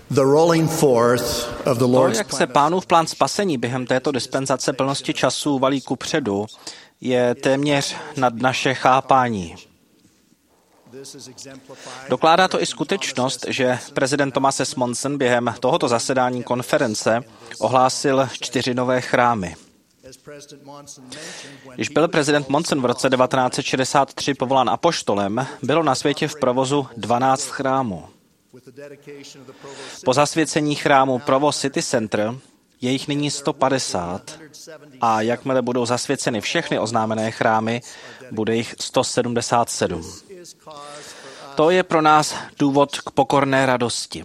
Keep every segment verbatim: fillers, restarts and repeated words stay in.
The rolling forth of the To, Lord's jak se plan. Pánův plán spasení během této dispenzace plnosti času valí kupředu, je téměř nad naše chápání. Dokládá to i skutečnost, že prezident Thomas S. Monson během tohoto zasedání konference ohlásil čtyři nové chrámy. Když byl prezident Monson v roce devatenáct set šedesát tři povolán apoštolem, bylo na světě v provozu dvanáct chrámů. Po zasvěcení chrámu Provo City Center je jich nyní sto padesát a jakmile budou zasvěceny všechny oznámené chrámy, bude jich sto sedmdesát sedm. To je pro nás důvod k pokorné radosti.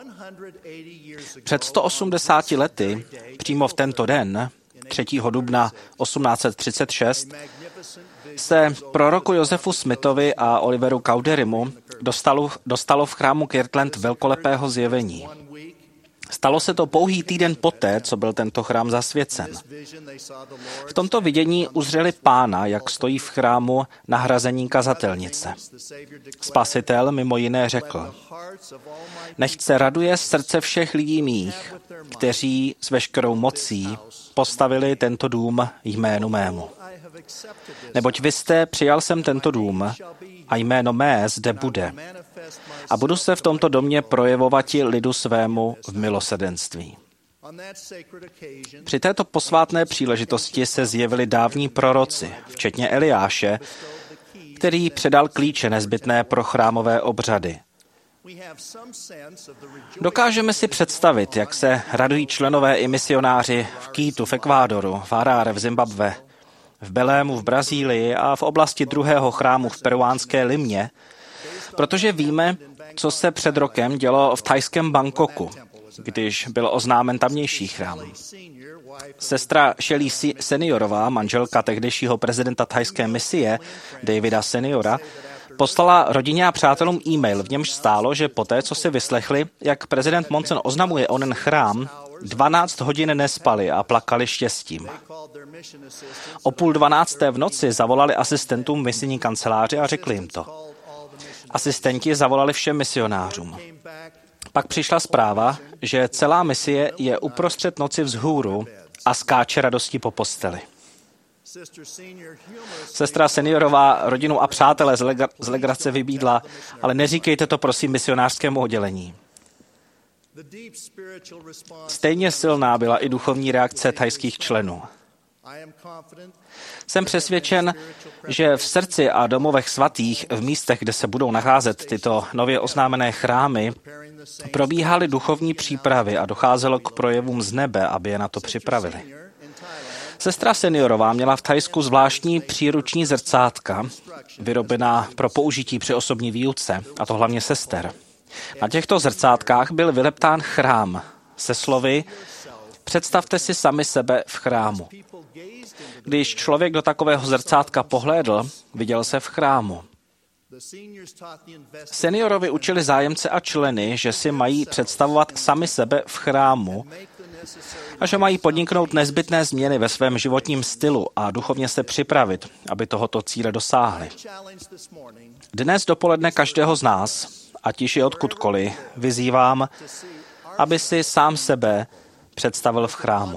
Před sto osmdesáti lety, přímo v tento den, třetího dubna osmnáct set třicet šest, se proroku Josefu Smithovi a Oliveru Cowderymu dostalo, dostalo v chrámu Kirtland velkolepého zjevení. Stalo se to pouhý týden poté, co byl tento chrám zasvěcen. V tomto vidění uzřeli Pána, jak stojí v chrámu nahrazení kazatelnice. Spasitel mimo jiné řekl: Nechť se raduje srdce všech lidí mých, kteří s veškerou mocí postavili tento dům jménu mému. Neboť vy jste, přijal jsem tento dům a jméno mé zde bude. A budu se v tomto domě projevovati lidu svému v milosrdenství. Při této posvátné příležitosti se zjevili dávní proroci, včetně Eliáše, který předal klíče nezbytné pro chrámové obřady. Dokážeme si představit, jak se radují členové i misionáři v Kýtu v Ekvádoru, v Harare v Zimbabwe, v Belému v Brazílii a v oblasti druhého chrámu v peruánské Limě, protože víme, co se před rokem dělo v thajském Bangkoku, když byl oznámen tamnější chrám. Sestra Shelley Seniorová, manželka tehdejšího prezidenta thajské misie Davida Seniora, poslala rodině a přátelům e-mail, v němž stálo, že poté, co si vyslechli, jak prezident Monson oznamuje onen chrám, dvanáct hodin nespali a plakali štěstím. O půl dvanácté v noci zavolali asistentům misijní kanceláře a řekli jim to. Asistenti zavolali všem misionářům. Pak přišla zpráva, že celá misie je uprostřed noci vzhůru a skáče radosti po posteli. Sestra Seniorová rodinu a přátelé z, legra- z legrace vybídla, ale neříkejte to prosím misionářskému oddělení. Stejně silná byla i duchovní reakce thajských členů. Jsem přesvědčen, že v srdci a domovech svatých, v místech, kde se budou nacházet tyto nově oznámené chrámy, probíhaly duchovní přípravy a docházelo k projevům z nebe, aby je na to připravili. Sestra Seniorová měla v Thajsku zvláštní příruční zrcátka, vyrobená pro použití při osobní výuce, a to hlavně sester. Na těchto zrcátkách byl vyleptán chrám se slovy: Představte si sami sebe v chrámu. Když člověk do takového zrcátka pohlédl, viděl se v chrámu. Seniorovi učili zájemce a členy, že si mají představovat sami sebe v chrámu a že mají podniknout nezbytné změny ve svém životním stylu a duchovně se připravit, aby tohoto cíle dosáhli. Dnes dopoledne každého z nás, ať již je odkudkoliv, vyzývám, aby si sám sebe představil v chrámu.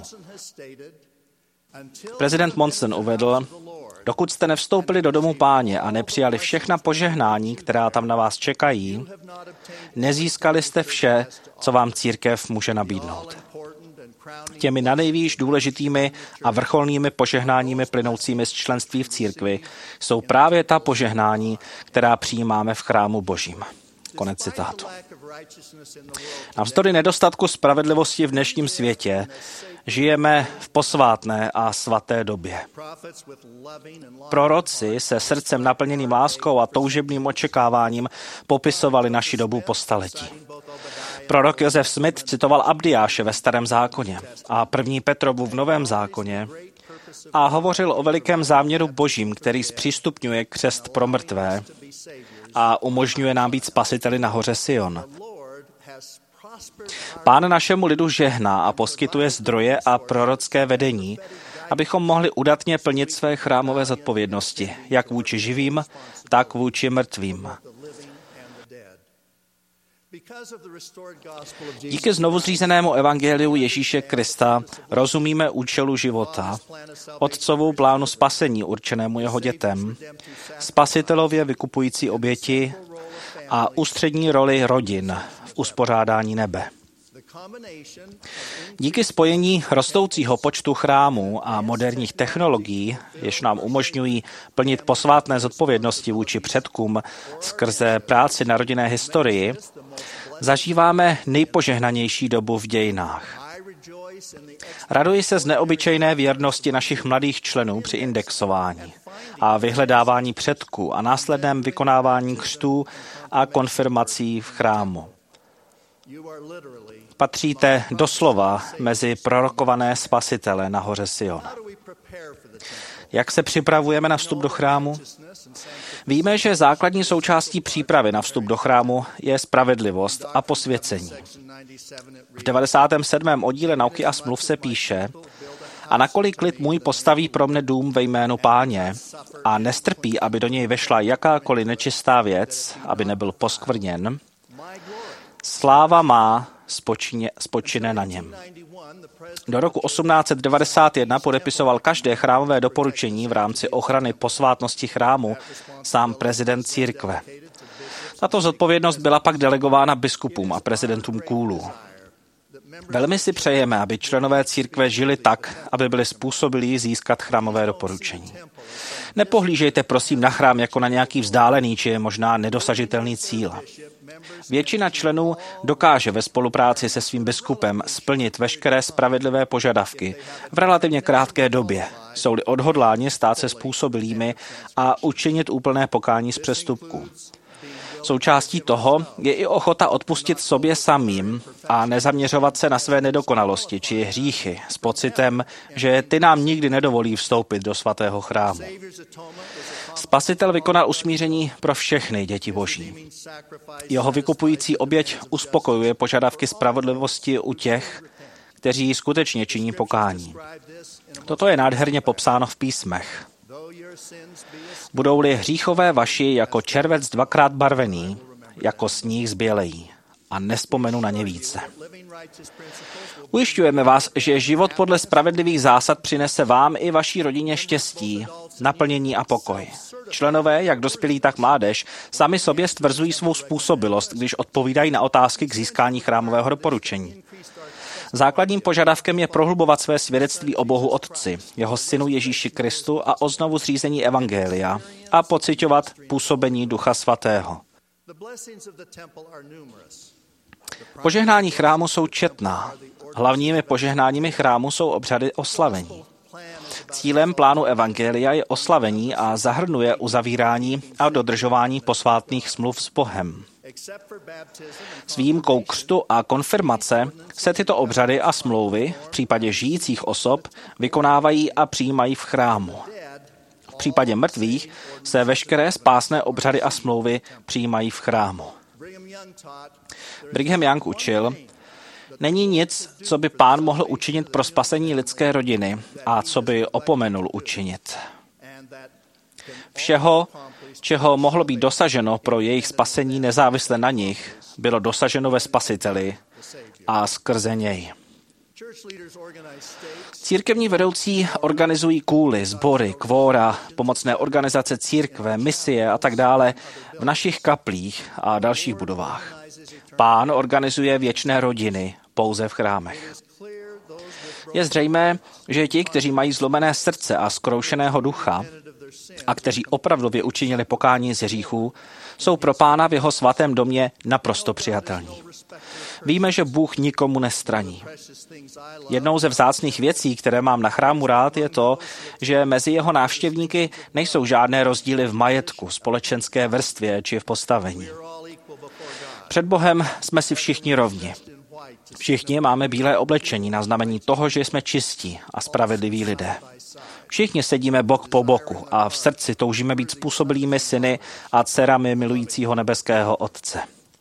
Prezident Monson uvedl: Dokud jste nevstoupili do domu Páně a nepřijali všechna požehnání, která tam na vás čekají, nezískali jste vše, co vám církev může nabídnout. Těmi nanejvýš důležitými a vrcholnými požehnáními plynoucími z členství v církvi jsou právě ta požehnání, která přijímáme v chrámu Božím. Konec citátu. Navzdory nedostatku spravedlivosti v dnešním světě žijeme v posvátné a svaté době. Proroci se srdcem naplněným láskou a toužebným očekáváním popisovali naši dobu po staletí. Prorok Josef Smith citoval Abdiáše ve Starém zákoně a první Petrovu v Novém zákoně a hovořil o velikém záměru Božím, který zpřístupňuje křest pro mrtvé a umožňuje nám být spasiteli na hoře Sion. Pán našemu lidu žehná a poskytuje zdroje a prorocké vedení, abychom mohli udatně plnit své chrámové zodpovědnosti, jak vůči živým, tak vůči mrtvým. Díky znovuzřízenému evangeliu Ježíše Krista rozumíme účelu života, otcovu plánu spasení určenému jeho dětem, spasitelově vykupující oběti a ústřední roli rodin v uspořádání nebe. Díky spojení rostoucího počtu chrámů a moderních technologií, jež nám umožňují plnit posvátné zodpovědnosti vůči předkům skrze práci na rodinné historii, zažíváme nejpožehnanější dobu v dějinách. Raduji se z neobyčejné věrnosti našich mladých členů při indexování a vyhledávání předků a následném vykonávání křtů a konfirmací v chrámu. Patříte doslova mezi prorokované spasitele na hoře Sion. Jak se připravujeme na vstup do chrámu? Víme, že základní součástí přípravy na vstup do chrámu je spravedlivost a posvěcení. V devadesátém sedmém oddíle Nauky a smluv se píše: a nakolik lid můj postaví pro mne dům ve jménu Páně a nestrpí, aby do něj vešla jakákoliv nečistá věc, aby nebyl poskvrněn, sláva má spočině, spočine na něm. Do roku osmnáct set devadesát jedna podepisoval každé chrámové doporučení v rámci ochrany posvátnosti chrámu sám prezident církve. Tato zodpovědnost byla pak delegována biskupům a prezidentům kůlů. Velmi si přejeme, aby členové církve žili tak, aby byli způsobilí získat chrámové doporučení. Nepohlížejte prosím na chrám jako na nějaký vzdálený či možná nedosažitelný cíl. Většina členů dokáže ve spolupráci se svým biskupem splnit veškeré spravedlivé požadavky v relativně krátké době, jsou-li odhodláni stát se způsobilými a učinit úplné pokání z přestupků. Součástí toho je i ochota odpustit sobě samým a nezaměřovat se na své nedokonalosti či hříchy s pocitem, že ty nám nikdy nedovolí vstoupit do svatého chrámu. Spasitel vykonal usmíření pro všechny děti Boží. Jeho vykupující oběť uspokojuje požadavky spravedlivosti u těch, kteří skutečně činí pokání. Toto je nádherně popsáno v písmech. Budou-li hříchové vaši jako červec dvakrát barvený, jako sníh zbělejí, a nespomenu na ně více. Ujišťujeme vás, že život podle spravedlivých zásad přinese vám i vaší rodině štěstí, naplnění a pokoj. Členové, jak dospělí, tak mládež, sami sobě stvrzují svou způsobilost, když odpovídají na otázky k získání chrámového doporučení. Základním požadavkem je prohlubovat své svědectví o Bohu Otci, jeho synu Ježíši Kristu a o znovu zřízení evangelia a pociťovat působení Ducha Svatého. Požehnání chrámu jsou četná. Hlavními požehnáními chrámu jsou obřady oslavení. Cílem plánu evangelia je oslavení a zahrnuje uzavírání a dodržování posvátných smluv s Bohem. S výjimkou křtu a konfirmace se tyto obřady a smlouvy v případě žijících osob vykonávají a přijímají v chrámu. V případě mrtvých se veškeré spásné obřady a smlouvy přijímají v chrámu. Brigham Young učil: není nic, co by Pán mohl učinit pro spasení lidské rodiny a co by opomenul učinit. Všeho, čeho mohlo být dosaženo pro jejich spasení nezávisle na nich, bylo dosaženo ve Spasiteli a skrze něj. Církevní vedoucí organizují kůly, sbory, kvóra, pomocné organizace církve, misie a tak dále v našich kaplích a dalších budovách. Pán organizuje věčné rodiny pouze v chrámech. Je zřejmé, že ti, kteří mají zlomené srdce a zkroušeného ducha a kteří opravdově učinili pokání z hříchů, jsou pro Pána v jeho svatém domě naprosto přijatelní. Víme, že Bůh nikomu nestraní. Jednou ze vzácných věcí, které mám na chrámu rád, je to, že mezi jeho návštěvníky nejsou žádné rozdíly v majetku, společenské vrstvě či v postavení. Před Bohem jsme si všichni rovni. Všichni máme bílé oblečení na znamení toho, že jsme čistí a spravedliví lidé. Všichni sedíme bok po boku a v srdci toužíme být způsobilými syny a dcerami milujícího nebeského Otce.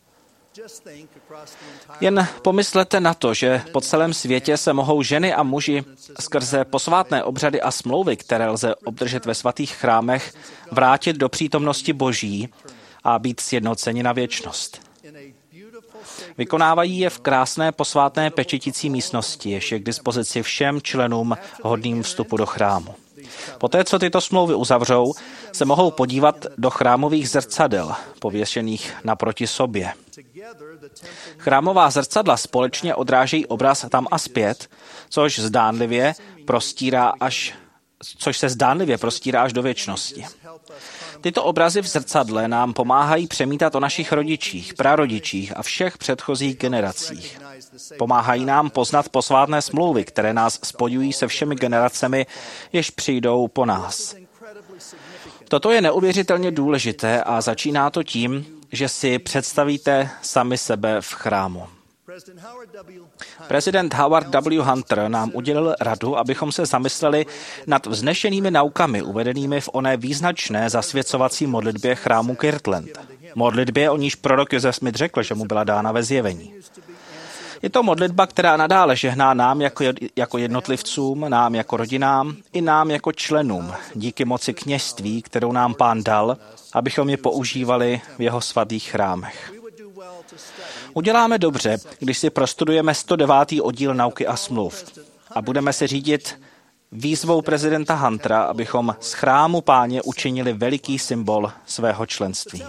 Jen pomyslete na to, že po celém světě se mohou ženy a muži skrze posvátné obřady a smlouvy, které lze obdržet ve svatých chrámech, vrátit do přítomnosti Boží a být sjednoceni na věčnost. Vykonávají je v krásné posvátné pečetící místnosti, jež je k dispozici všem členům hodným vstupu do chrámu. Poté, co tyto smlouvy uzavřou, se mohou podívat do chrámových zrcadel, pověšených naproti sobě. Chrámová zrcadla společně odrážejí obraz tam a zpět, což zdánlivě prostírá až, což se zdánlivě prostírá až do věčnosti. Tyto obrazy v zrcadle nám pomáhají přemítat o našich rodičích, prarodičích a všech předchozích generacích. Pomáhají nám poznat posvátné smlouvy, které nás spojují se všemi generacemi, jež přijdou po nás. Toto je neuvěřitelně důležité a začíná to tím, že si představíte sami sebe v chrámu. Prezident Howard W. Hunter nám udělil radu, abychom se zamysleli nad vznešenými naukami uvedenými v oné význačné zasvěcovací modlitbě chrámu Kirtland. Modlitbě, o níž prorok Joseph Smith řekl, že mu byla dána ve zjevení. Je to modlitba, která nadále žehná nám jako, jako jednotlivcům, nám jako rodinám i nám jako členům, díky moci kněžství, kterou nám Pán dal, abychom je používali v jeho svatých chrámech. Uděláme dobře, když si prostudujeme sto devátý oddíl Nauky a smluv a budeme se řídit výzvou prezidenta Huntera, abychom z chrámu Páně učinili veliký symbol svého členství.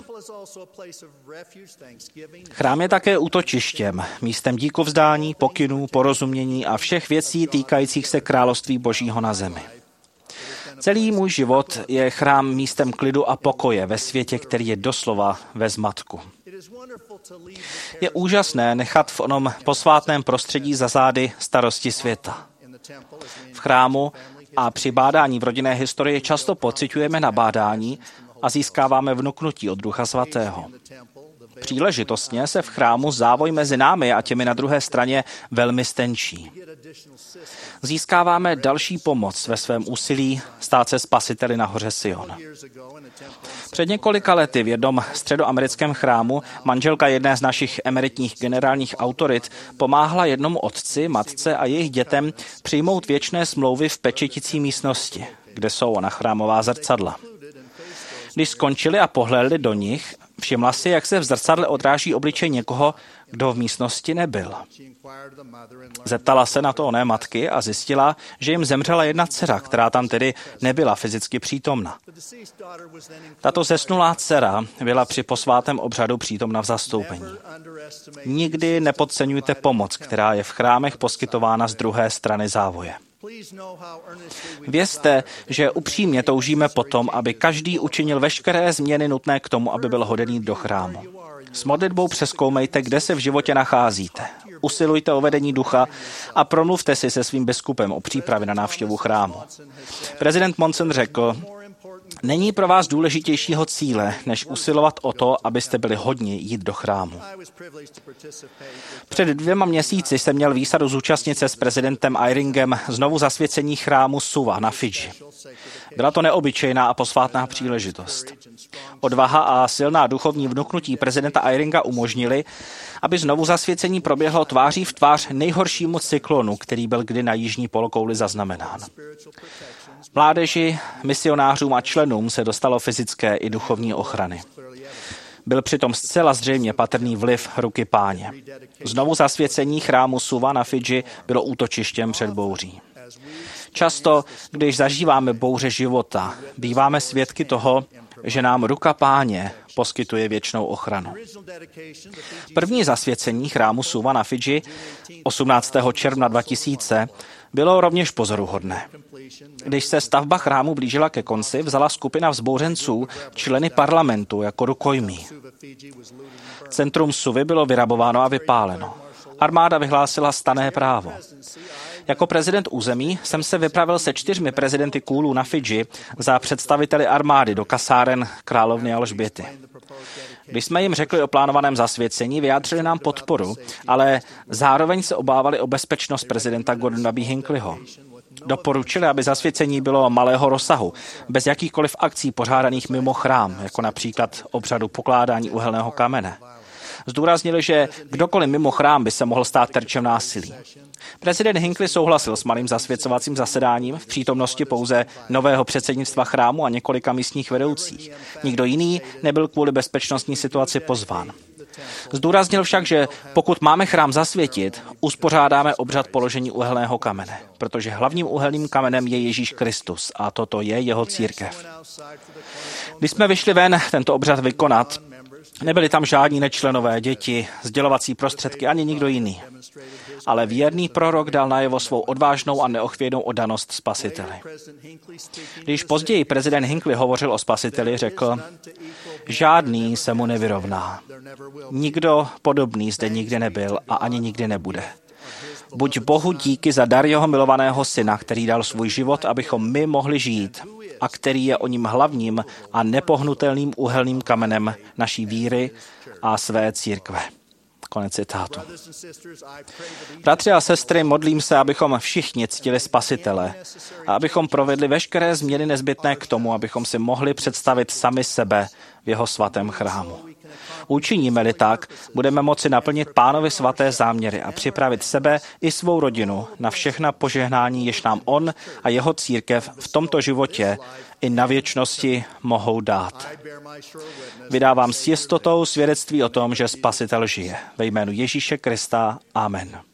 Chrám je také útočištěm, místem díkovzdání, pokynů, porozumění a všech věcí týkajících se království Božího na zemi. Celý můj život je chrám místem klidu a pokoje ve světě, který je doslova ve zmatku. Je úžasné nechat v onom posvátném prostředí za zády starosti světa. V chrámu a při bádání v rodinné historii často pociťujeme nabádání a získáváme vnuknutí od Ducha Svatého. Příležitostně se v chrámu závoj mezi námi a těmi na druhé straně velmi stenčí. Získáváme další pomoc ve svém úsilí stát se spasiteli na hoře Sion. Před několika lety v jednom středoamerickém chrámu manželka jedné z našich emeritních generálních autorit pomáhla jednomu otci, matce a jejich dětem přijmout věčné smlouvy v pečetící místnosti, kde jsou ona chrámová zrcadla. Když skončili a pohlédli do nich, všimla si, jak se v zrcadle odráží obličej někoho, kdo v místnosti nebyl. Zeptala se na to oné matky a zjistila, že jim zemřela jedna dcera, která tam tedy nebyla fyzicky přítomna. Tato zesnulá dcera byla při posvátém obřadu přítomna v zastoupení. Nikdy nepodceňujte pomoc, která je v chrámech poskytována z druhé strany závoje. Vězte, že upřímně toužíme potom, aby každý učinil veškeré změny nutné k tomu, aby byl hoden jít do chrámu. S modlitbou přezkoumejte, kde se v životě nacházíte. Usilujte o vedení ducha a promluvte si se svým biskupem o přípravě na návštěvu chrámu. Prezident Monson řekl, není pro vás důležitějšího cíle, než usilovat o to, abyste byli hodni jít do chrámu. Před dvěma měsíci jsem měl výsadu zúčastnit se s prezidentem Eyringem znovu zasvěcení chrámu Suva na Fidži. Byla to neobyčejná a posvátná příležitost. Odvaha a silná duchovní vnuknutí prezidenta Eyringa umožnili, aby znovu zasvěcení proběhlo tváří v tvář nejhoršímu cyklonu, který byl kdy na jižní polokouli zaznamenán. Mládeži, misionářům a členům se dostalo fyzické i duchovní ochrany. Byl přitom zcela zřejmě patrný vliv ruky Páně. Znovu zasvěcení chrámu Suva na Fidži bylo útočištěm před bouří. Často, když zažíváme bouře života, býváme svědky toho, že nám ruka Páně poskytuje věčnou ochranu. První zasvěcení chrámu Suva na Fidži osmnáctého června dva tisíce bylo rovněž pozoruhodné. Když se stavba chrámu blížila ke konci, vzala skupina vzbouřenců členy parlamentu jako rukojmí. Centrum Suvy bylo vyrabováno a vypáleno. Armáda vyhlásila stanné právo. Jako prezident území jsem se vypravil se čtyřmi prezidenty kůlů na Fidži za představiteli armády do kasáren královny Alžběty. Když jsme jim řekli o plánovaném zasvěcení, vyjádřili nám podporu, ale zároveň se obávali o bezpečnost prezidenta Gordona B. Hinckleyho. Doporučili, aby zasvěcení bylo malého rozsahu, bez jakýchkoliv akcí pořádaných mimo chrám, jako například obřadu pokládání uhelného kamene. Zdůraznili, že kdokoliv mimo chrám by se mohl stát terčem násilí. Prezident Hinckley souhlasil s malým zasvěcovacím zasedáním v přítomnosti pouze nového předsednictva chrámu a několika místních vedoucích. Nikdo jiný nebyl kvůli bezpečnostní situaci pozván. Zdůraznil však, že pokud máme chrám zasvětit, uspořádáme obřad položení uhelného kamene, protože hlavním uhelným kamenem je Ježíš Kristus a toto je jeho církev. Když jsme vyšli ven tento obřad vykonat, nebyli tam žádní nečlenové, děti, sdělovací prostředky ani nikdo jiný. Ale věrný prorok dal najevo svou odvážnou a neochvějnou oddanost Spasiteli. Když později prezident Hinckley hovořil o Spasiteli, řekl, žádný se mu nevyrovná. Nikdo podobný zde nikdy nebyl a ani nikdy nebude. Buď Bohu díky za dar jeho milovaného syna, který dal svůj život, abychom my mohli žít, a který je o ním hlavním a nepohnutelným úhelným kamenem naší víry a své církve. Konec citátu. Bratři a sestry, modlím se, abychom všichni ctili Spasitele a abychom provedli veškeré změny nezbytné k tomu, abychom si mohli představit sami sebe v jeho svatém chrámu. Učiníme-li tak, budeme moci naplnit Pánovi svaté záměry a připravit sebe i svou rodinu na všechna požehnání, jež nám on a jeho církev v tomto životě i na věčnosti mohou dát. Vydávám s jistotou svědectví o tom, že Spasitel žije. Ve jménu Ježíše Krista. Amen.